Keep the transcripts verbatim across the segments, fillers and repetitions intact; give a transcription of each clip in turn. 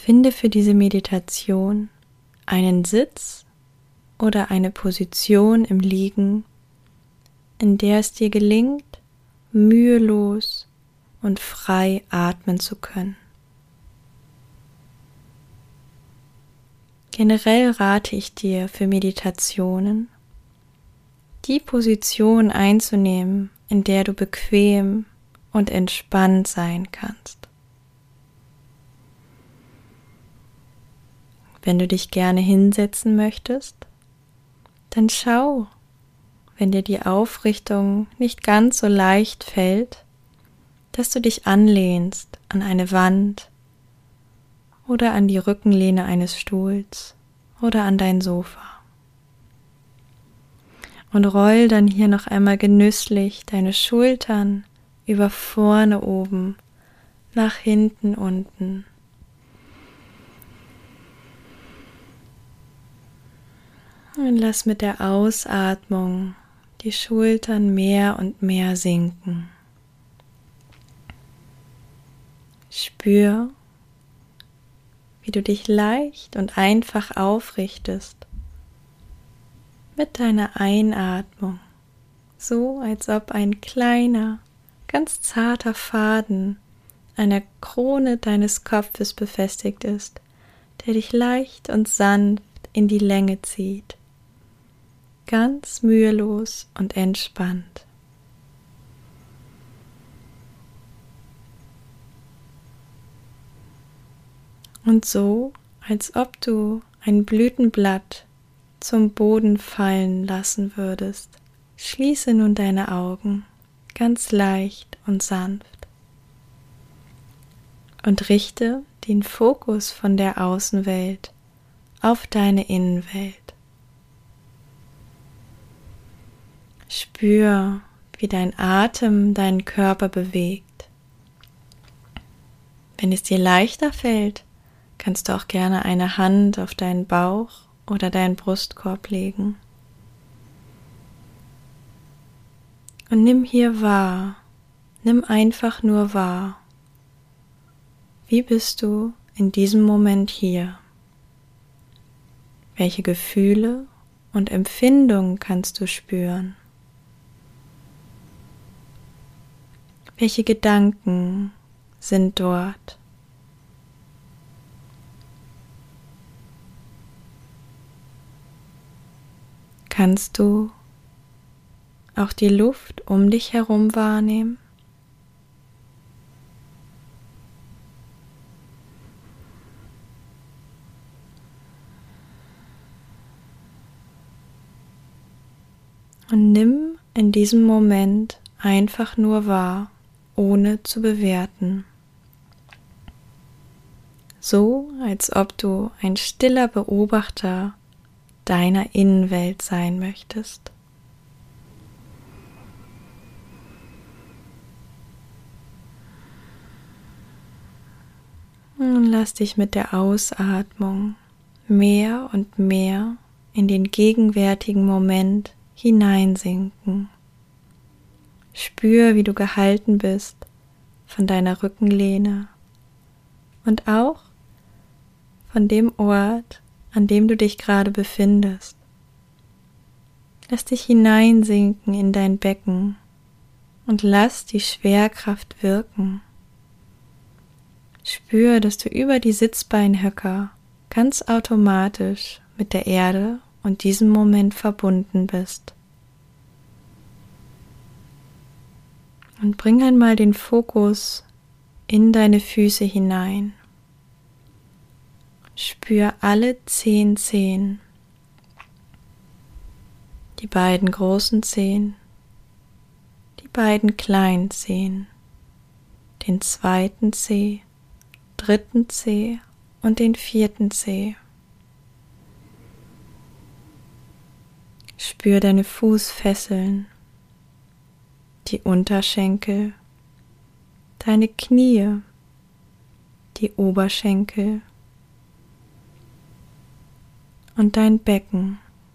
Finde für diese Meditation einen Sitz oder eine Position im Liegen, in der es dir gelingt, mühelos und frei atmen zu können. Generell rate ich dir für Meditationen, die Position einzunehmen, in der du bequem und entspannt sein kannst. Wenn du dich gerne hinsetzen möchtest, dann schau, wenn dir die Aufrichtung nicht ganz so leicht fällt, dass du dich anlehnst an eine Wand oder an die Rückenlehne eines Stuhls oder an dein Sofa. Und roll dann hier noch einmal genüsslich deine Schultern über vorne oben, nach hinten unten. Und lass mit der Ausatmung die Schultern mehr und mehr sinken. Spür, wie du dich leicht und einfach aufrichtest mit deiner Einatmung, so als ob ein kleiner, ganz zarter Faden an der Krone deines Kopfes befestigt ist, der dich leicht und sanft in die Länge zieht, ganz mühelos und entspannt. Und so, als ob du ein Blütenblatt zum Boden fallen lassen würdest, schließe nun deine Augen ganz leicht und sanft und richte den Fokus von der Außenwelt auf deine Innenwelt. Spür, wie dein Atem deinen Körper bewegt. Wenn es dir leichter fällt, kannst du auch gerne eine Hand auf deinen Bauch oder deinen Brustkorb legen. Und nimm hier wahr, nimm einfach nur wahr. Wie bist du in diesem Moment hier? Welche Gefühle und Empfindungen kannst du spüren? Welche Gedanken sind dort? Kannst du auch die Luft um dich herum wahrnehmen? Und nimm in diesem Moment einfach nur wahr, ohne zu bewerten. So, als ob du ein stiller Beobachter deiner Innenwelt sein möchtest. Und lass dich mit der Ausatmung mehr und mehr in den gegenwärtigen Moment hineinsinken. Spür, wie du gehalten bist von deiner Rückenlehne und auch von dem Ort, an dem du dich gerade befindest. Lass dich hineinsinken in dein Becken und lass die Schwerkraft wirken. Spür, dass du über die Sitzbeinhöcker ganz automatisch mit der Erde und diesem Moment verbunden bist. Und bring einmal den Fokus in deine Füße hinein. Spür alle zehn Zehen, die beiden großen Zehen, die beiden kleinen Zehen, den zweiten Zeh, dritten Zeh und den vierten Zeh. Spür deine Fußfesseln, die Unterschenkel, deine Knie, die Oberschenkel und dein Becken.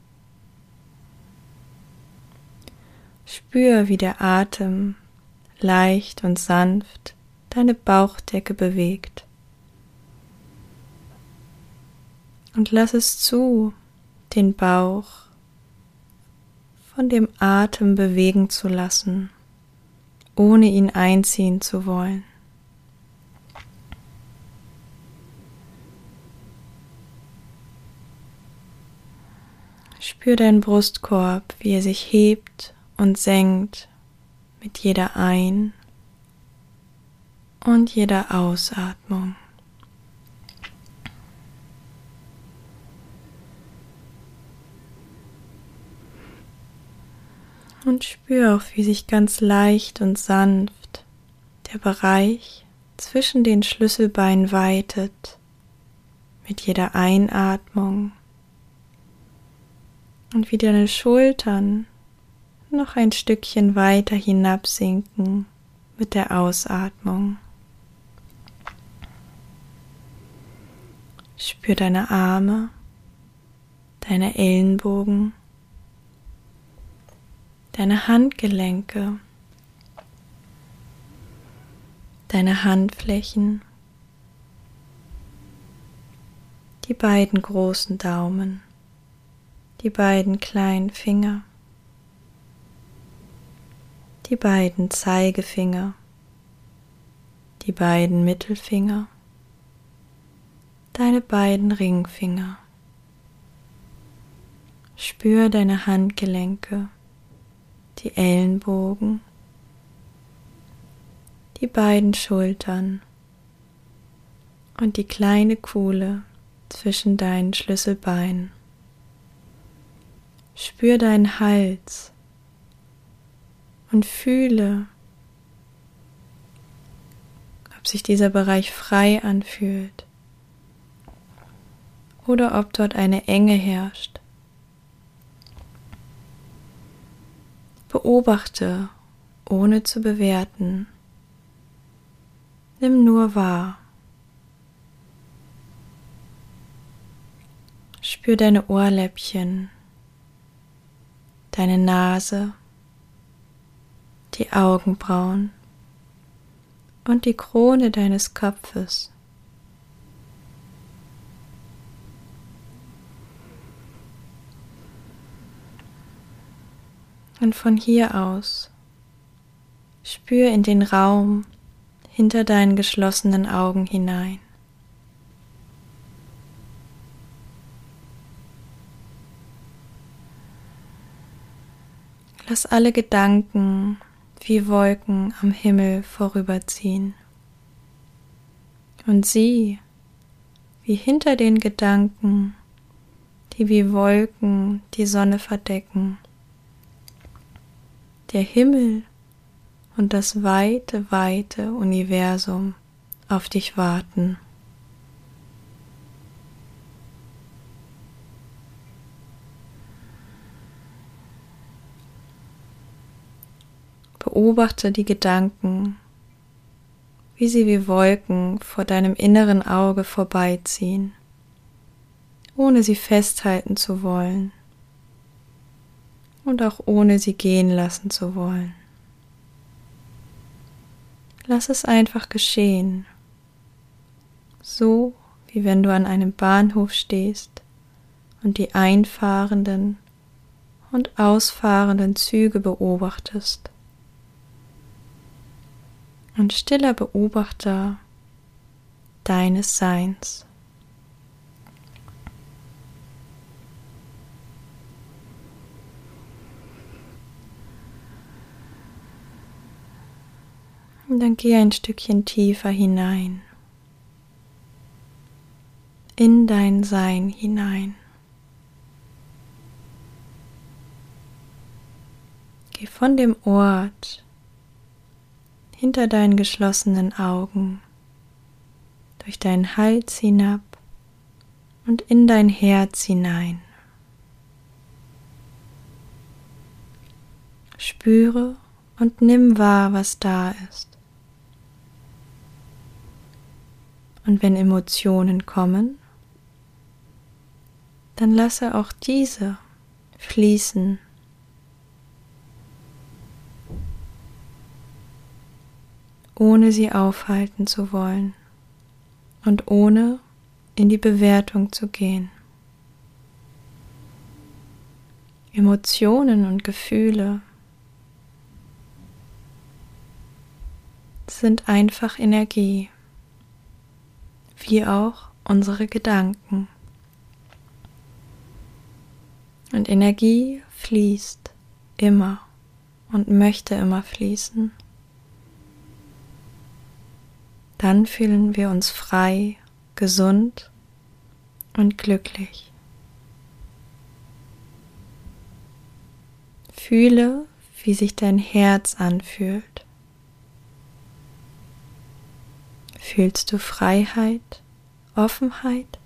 Spür, wie der Atem leicht und sanft deine Bauchdecke bewegt. Und lass es zu, den Bauch von dem Atem bewegen zu lassen, ohne ihn einziehen zu wollen. Spür deinen Brustkorb, wie er sich hebt und senkt mit jeder Ein- und jeder Ausatmung. Und spür auch, wie sich ganz leicht und sanft der Bereich zwischen den Schlüsselbeinen weitet mit jeder Einatmung und wie deine Schultern noch ein Stückchen weiter hinabsinken mit der Ausatmung. Spür deine Arme, deine Ellenbogen, deine Handgelenke, deine Handflächen, die beiden großen Daumen, die beiden kleinen Finger, die beiden Zeigefinger, die beiden Mittelfinger, deine beiden Ringfinger. Spür deine Handgelenke, die Ellenbogen, die beiden Schultern und die kleine Kuhle zwischen deinen Schlüsselbeinen. Spür deinen Hals und fühle, ob sich dieser Bereich frei anfühlt oder ob dort eine Enge herrscht. Beobachte, ohne zu bewerten. Nimm nur wahr. Spür deine Ohrläppchen, deine Nase, die Augenbrauen und die Krone deines Kopfes. Und von hier aus spür in den Raum hinter deinen geschlossenen Augen hinein. Lass alle Gedanken wie Wolken am Himmel vorüberziehen und sieh, wie hinter den Gedanken, die wie Wolken die Sonne verdecken, der Himmel und das weite, weite Universum auf dich warten. Beobachte die Gedanken, wie sie wie Wolken vor deinem inneren Auge vorbeiziehen, ohne sie festhalten zu wollen und auch ohne sie gehen lassen zu wollen. Lass es einfach geschehen, so wie wenn du an einem Bahnhof stehst und die einfahrenden und ausfahrenden Züge beobachtest. Und stiller Beobachter deines Seins. Und dann geh ein Stückchen tiefer hinein, in dein Sein hinein. Geh von dem Ort hinter deinen geschlossenen Augen, durch deinen Hals hinab und in dein Herz hinein. Spüre und nimm wahr, was da ist. Und wenn Emotionen kommen, dann lasse auch diese fließen. Ohne sie aufhalten zu wollen und ohne in die Bewertung zu gehen. Emotionen und Gefühle sind einfach Energie, wie auch unsere Gedanken. Und Energie fließt immer und möchte immer fließen. Dann fühlen wir uns frei, gesund und glücklich. Fühle, wie sich dein Herz anfühlt. Fühlst du Freiheit, Offenheit?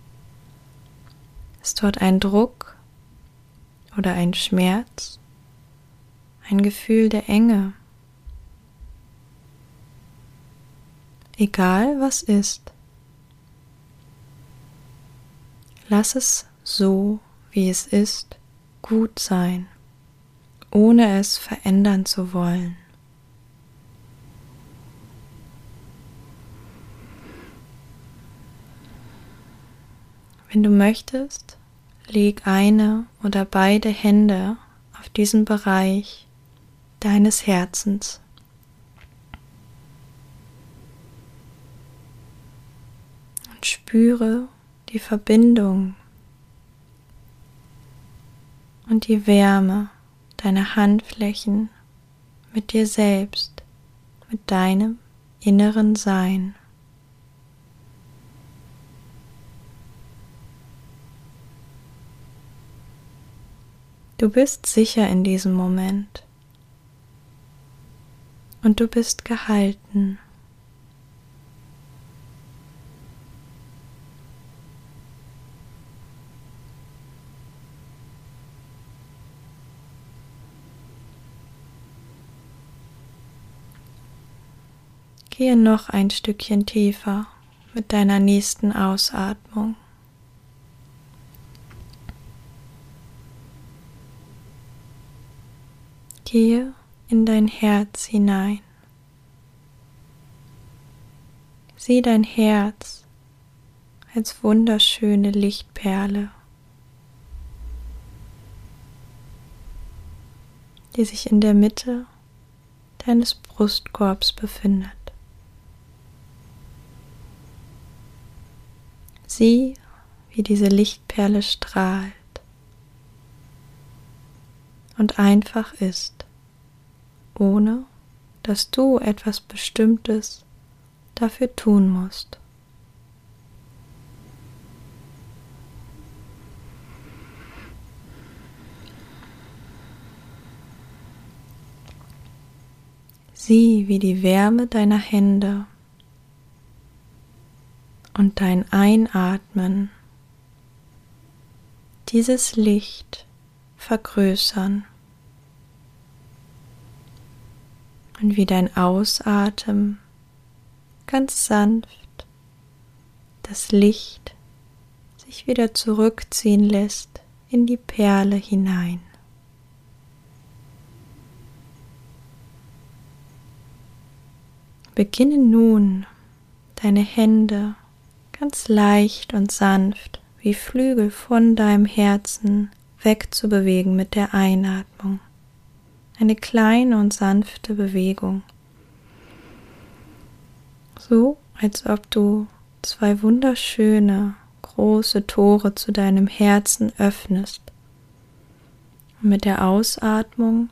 Ist dort ein Druck oder ein Schmerz, ein Gefühl der Enge? Egal was ist, lass es so, wie es ist, gut sein, ohne es verändern zu wollen. Wenn du möchtest, leg eine oder beide Hände auf diesen Bereich deines Herzens. Und spüre die Verbindung und die Wärme deiner Handflächen mit dir selbst, mit deinem inneren Sein. Du bist sicher in diesem Moment und du bist gehalten. Gehe noch ein Stückchen tiefer mit deiner nächsten Ausatmung. Gehe in dein Herz hinein. Sieh dein Herz als wunderschöne Lichtperle, die sich in der Mitte deines Brustkorbs befindet. Sieh, wie diese Lichtperle strahlt und einfach ist, ohne dass du etwas Bestimmtes dafür tun musst. Sieh, wie die Wärme deiner Hände und dein Einatmen dieses Licht vergrößern und wie dein Ausatmen ganz sanft das Licht sich wieder zurückziehen lässt in die Perle hinein. Beginne nun, deine Hände ganz leicht und sanft wie Flügel von deinem Herzen wegzubewegen mit der Einatmung. Eine kleine und sanfte Bewegung. So, als ob du zwei wunderschöne, große Tore zu deinem Herzen öffnest. Und mit der Ausatmung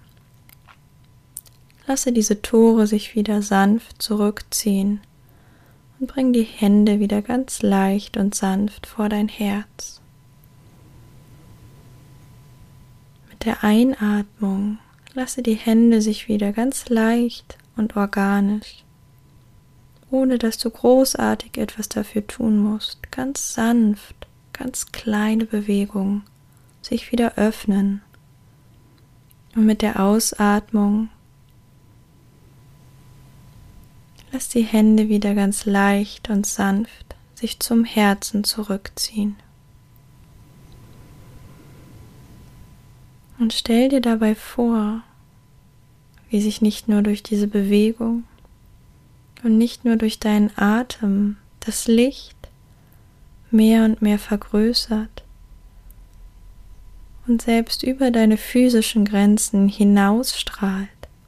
lasse diese Tore sich wieder sanft zurückziehen und bring die Hände wieder ganz leicht und sanft vor dein Herz. Mit der Einatmung lasse die Hände sich wieder ganz leicht und organisch, ohne dass du großartig etwas dafür tun musst, ganz sanft, ganz kleine Bewegungen sich wieder öffnen. Und mit der Ausatmung lass die Hände wieder ganz leicht und sanft sich zum Herzen zurückziehen. Und stell dir dabei vor, wie sich nicht nur durch diese Bewegung und nicht nur durch deinen Atem das Licht mehr und mehr vergrößert und selbst über deine physischen Grenzen hinausstrahlt,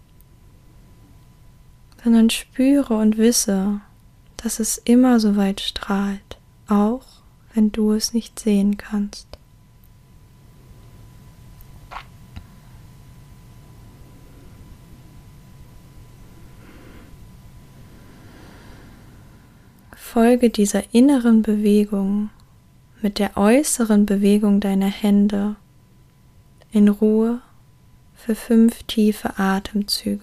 sondern spüre und wisse, dass es immer so weit strahlt, auch wenn du es nicht sehen kannst. Folge dieser inneren Bewegung mit der äußeren Bewegung deiner Hände in Ruhe für fünf tiefe Atemzüge.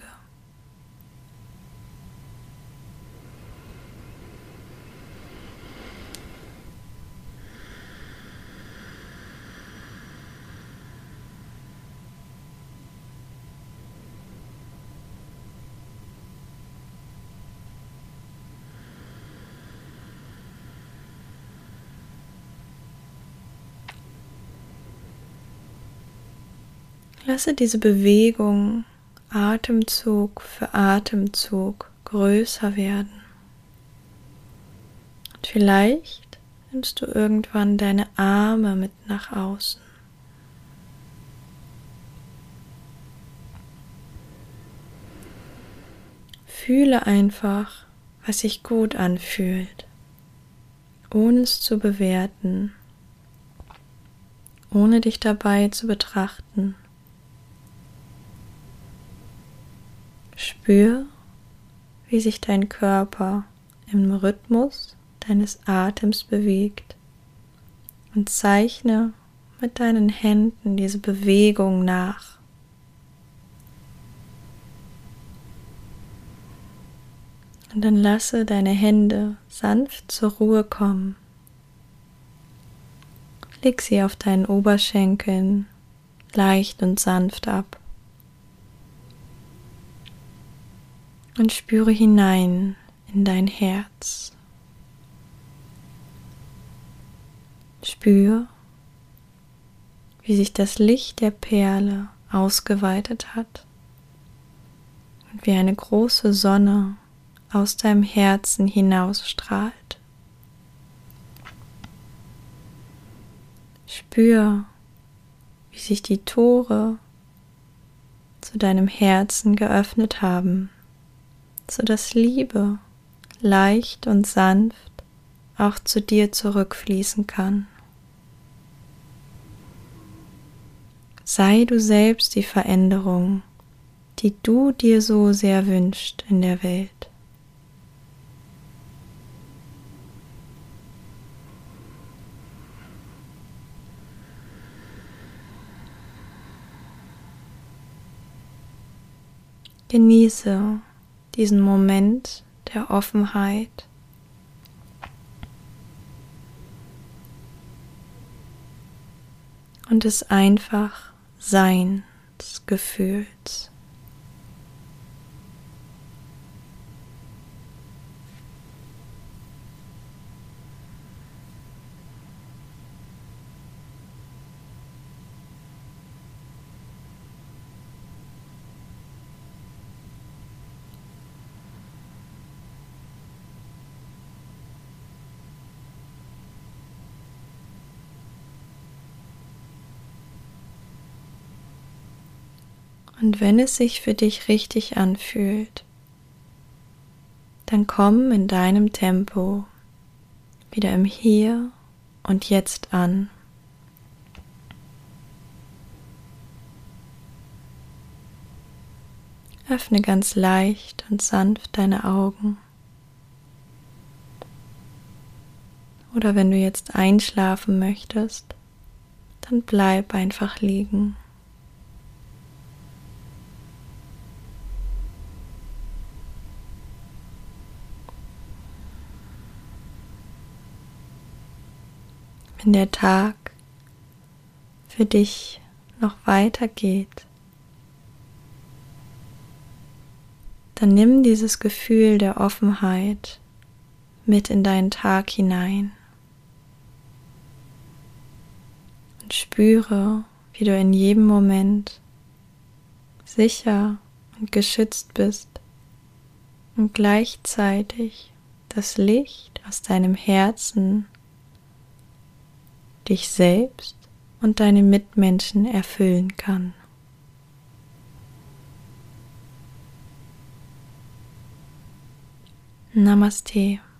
Lasse diese Bewegung Atemzug für Atemzug größer werden. Und vielleicht nimmst du irgendwann deine Arme mit nach außen. Fühle einfach, was sich gut anfühlt, ohne es zu bewerten, ohne dich dabei zu betrachten. Spür, wie sich dein Körper im Rhythmus deines Atems bewegt und zeichne mit deinen Händen diese Bewegung nach. Und dann lasse deine Hände sanft zur Ruhe kommen. Leg sie auf deinen Oberschenkeln leicht und sanft ab. Und spüre hinein in dein Herz. Spür, wie sich das Licht der Perle ausgeweitet hat und wie eine große Sonne aus deinem Herzen hinausstrahlt. Spür, wie sich die Tore zu deinem Herzen geöffnet haben, sodass Liebe leicht und sanft auch zu dir zurückfließen kann. Sei du selbst die Veränderung, die du dir so sehr wünschst in der Welt. Genieße diesen Moment der Offenheit und des einfach Seinsgefühls. Und wenn es sich für dich richtig anfühlt, dann komm in deinem Tempo wieder im Hier und Jetzt an. Öffne ganz leicht und sanft deine Augen. Oder wenn du jetzt einschlafen möchtest, dann bleib einfach liegen. Wenn der Tag für dich noch weitergeht, dann nimm dieses Gefühl der Offenheit mit in deinen Tag hinein und spüre, wie du in jedem Moment sicher und geschützt bist und gleichzeitig das Licht aus deinem Herzen dich selbst und deine Mitmenschen erfüllen kann. Namaste.